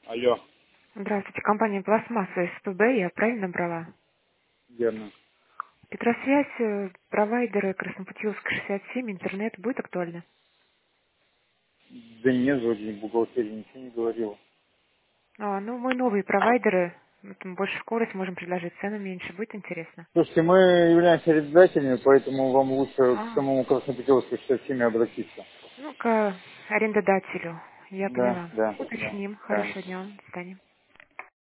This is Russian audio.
Алло, Здравствуйте, компания «Пластмасса» СПБ, я правильно набрала? верно. Петросвязь, провайдеры Краснопутиловская, 67, интернет будет актуально? Да нет, вроде не бухгалтерия ничего не говорила. Ну, мы новые провайдеры, вот мы больше скорость можем предложить, цены меньше, будет интересно? Слушайте, мы являемся арендодателями, поэтому вам лучше к А, самому Краснопутиловской 67 обратиться. ну, к арендодателю, я Да, поняла. да, да, Уточним. да. Хорошего дня вам, до свидания.